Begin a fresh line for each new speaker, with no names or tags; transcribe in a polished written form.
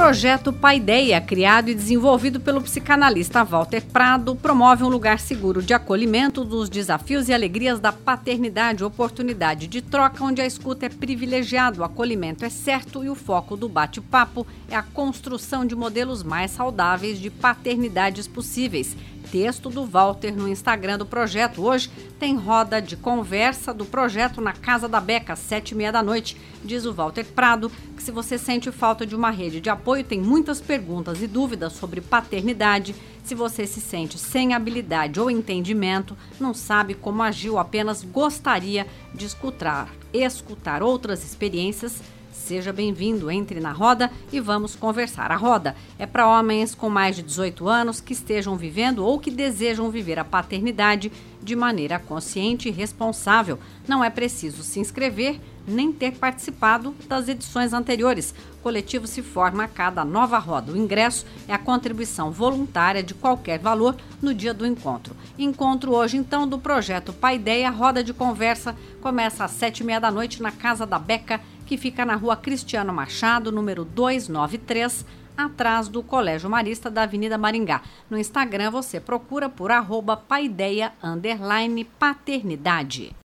projeto Paideia, criado e desenvolvido pelo psicanalista Walter Prado, promove um lugar seguro de acolhimento dos desafios e alegrias da paternidade, oportunidade de troca onde a escuta é privilegiada, o acolhimento é certo e o foco do bate-papo é a construção de modelos mais saudáveis de paternidades possíveis. Texto do Walter no Instagram do projeto. Hoje tem roda de conversa do projeto na Casa da Beca, às 7h30. Diz o Walter Prado que se você sente falta de uma rede de apoio, tem muitas perguntas e dúvidas sobre paternidade. Se você se sente sem habilidade ou entendimento, não sabe como agir ou apenas gostaria de escutar outras experiências, seja bem-vindo, entre na roda e vamos conversar. A roda é para homens com mais de 18 anos que estejam vivendo ou que desejam viver a paternidade de maneira consciente e responsável. Não é preciso se inscrever nem ter participado das edições anteriores. O coletivo se forma a cada nova roda. O ingresso é a contribuição voluntária de qualquer valor no dia do encontro. Encontro hoje, então, do projeto Paideia. Roda de conversa começa às 7h30 na Casa da Beca, que fica na Rua Cristiano Machado, número 293, atrás do Colégio Marista da Avenida Maringá. No Instagram você procura por @paideia_paternidade.